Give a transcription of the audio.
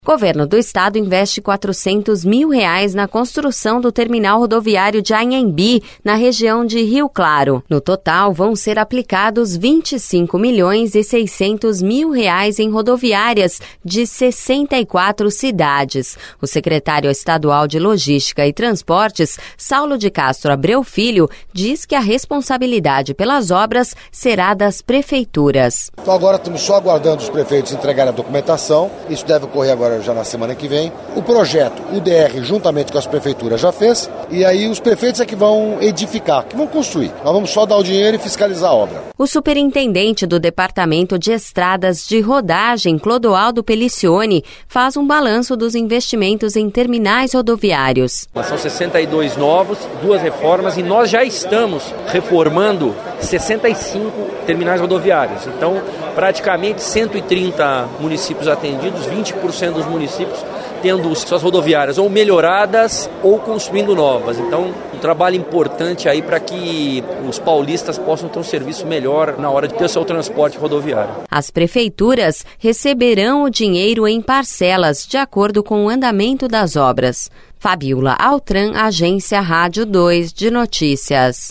O governo do estado investe R$400 mil na construção do terminal rodoviário de Anhembi, na região de Rio Claro. No total, vão ser aplicados R$25.600.000 em rodoviárias de 64 cidades. O secretário estadual de Logística e Transportes, Saulo de Castro Abreu Filho, diz que a responsabilidade pelas obras será das prefeituras. Então agora estamos só aguardando os prefeitos entregarem a documentação. Isso deve ocorrer agora já na semana que vem. O projeto, o DR, juntamente com as prefeituras, já fez, e aí os prefeitos é que vão edificar, que vão construir. Nós vamos só dar o dinheiro e fiscalizar a obra. O superintendente do Departamento de Estradas de Rodagem, Clodoaldo Pelicione, faz um balanço dos investimentos em terminais rodoviários. São 62 novos, 2 reformas, e nós já estamos reformando 65 terminais rodoviários. Então, praticamente 130 municípios atendidos, 20% dos municípios tendo suas rodoviárias ou melhoradas ou construindo novas. Então, um trabalho importante aí para que os paulistas possam ter um serviço melhor na hora de ter o seu transporte rodoviário. As prefeituras receberão o dinheiro em parcelas, de acordo com o andamento das obras. Fabiola Altran, Agência Rádio 2 de Notícias.